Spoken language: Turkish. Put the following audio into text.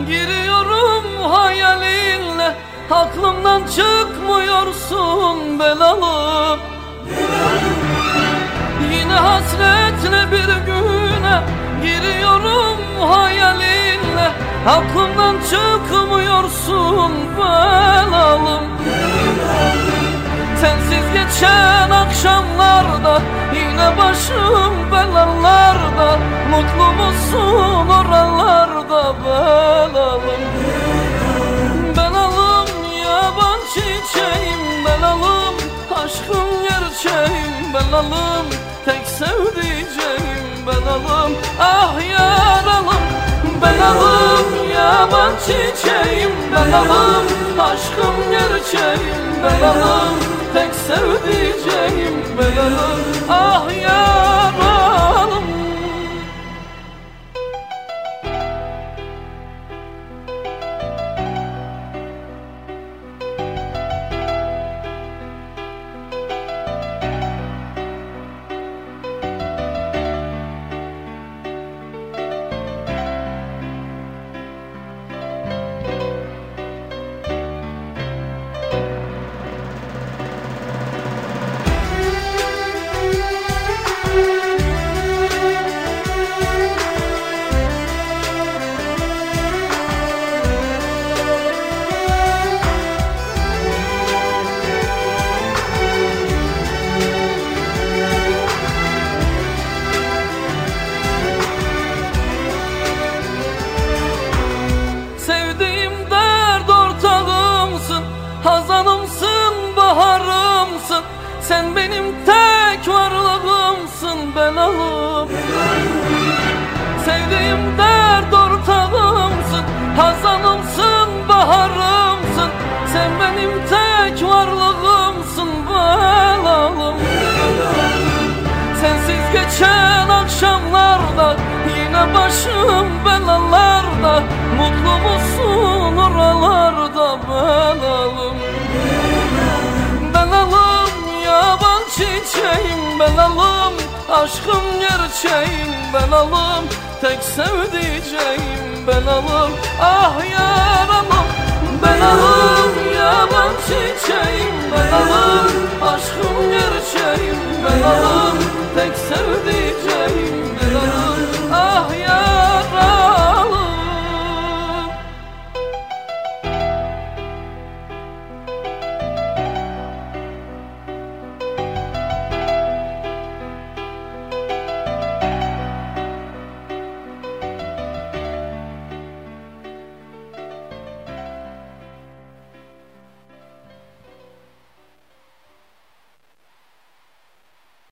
Giriyorum hayalinle, aklımdan çıkmıyorsun belalım. Yine hasretle bir güne giriyorum hayalinle, aklımdan çıkmıyorsun belalım. Sensiz geçen akşamlarda yine başım belalarda, mutlu musun oralarda belalım? Belalım yaban çiçeğim belalım, aşkım gerçeğim belalım, tek sevdiceğim belalım. Ah yaralım belalım, yaban çiçeğim belalım, aşkım gerçeğim belalım, tek sevdiceğim belalım. Ah yaralım. Hazanımsın, baharımsın, sen benim tek varlığımsın belalım. Sevdiğim dert ortağımsın, hazanımsın, baharımsın, sen benim tek varlığımsın belalım. Sensiz geçen akşamlarda yine başım belalarda, mutlu musun oralarda belalım? Belalım yaban çiçeğim belalım, aşkım gerçeğim belalım, tek sevdiceğim belalım. Ah yaralım belalım, yaban çiçeğim belalım, aşkım gerçeğim belalım,